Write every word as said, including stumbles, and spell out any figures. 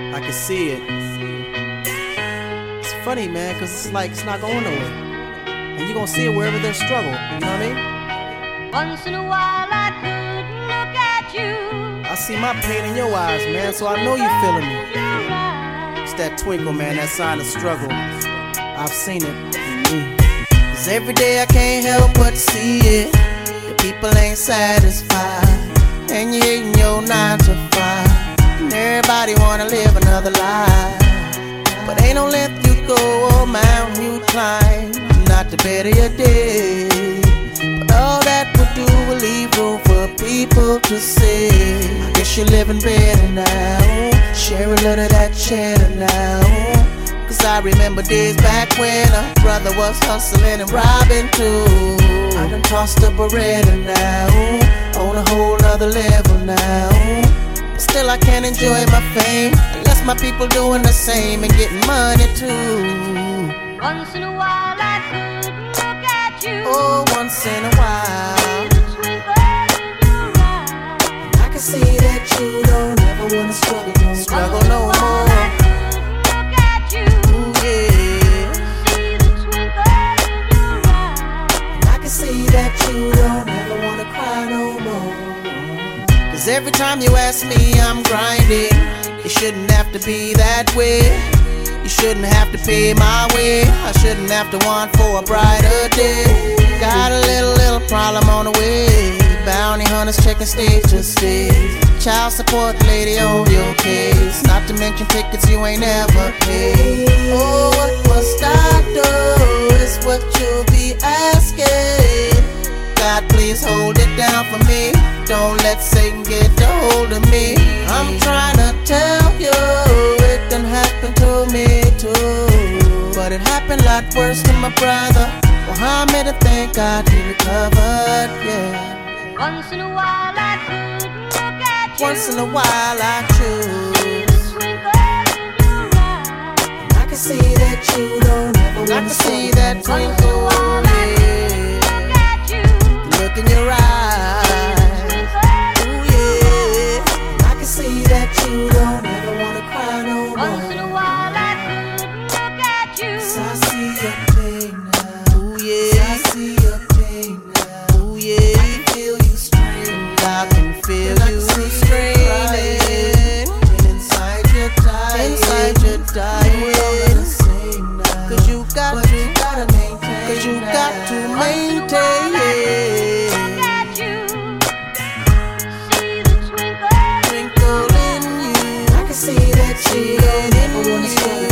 I can see it. It's funny, man, cause it's like it's not going nowhere. And you're gonna see it wherever there's struggle, you know what I mean? Once in a while I could look at you. I see my pain in your eyes, man, so I know you feeling me. It's that twinkle, man, that sign of struggle. I've seen it in me. Cause every day I can't help but see it. The people ain't satisfied, and you hating your nine to five. And everybody wanna live another life, but ain't no length you go or mountain you climb, not to better your day. But all that would do will leave room for people to say, I guess you're living better now. Share a little of that cheddar now. Cause I remember days back when a brother was hustling and robbing too. I done tossed up a Beretta now, on a whole nother level now. But still I can't enjoy my fame unless my people doing the same and getting money too. Once in a while I could look at you. Oh, once in a while The twinkle in your eye. I can see that you don't ever wanna struggle no more. Struggle no more. You don't ever wanna cry no more. Cause every time you ask me, I'm grinding. It shouldn't have to be that way. You shouldn't have to pay my way. I shouldn't have to want for a brighter day. Got a little, little problem on the way. Bounty hunters checking stage to stage. Child support lady on your case. Not to mention tickets you ain't never paid. Oh, what must I do? Is what you'll be asking. God, please hold it down for me. Don't let Satan get a hold of me. I'm trying to tell you, it done happened to me too. But it happened a lot worse to my brother Muhammad, and thank God he recovered, yeah. Once in a while I could look at you. Once in a while I choose. The twinkle in your eye. I can see that you don't ever wanna. I can see that twinkle, yeah. Look in your eyes, ooh yeah. I can see that you don't ever wanna cry no more. Once in a while I could look at you. So I see your pain now, ooh yeah. So I see your pain now, ooh yeah. I can feel you straining, I can feel you straining. And inside you're dying, inside you're dying. Cause you got to, you gotta maintain. Cause you got to maintain. See that you don't ever wanna struggle.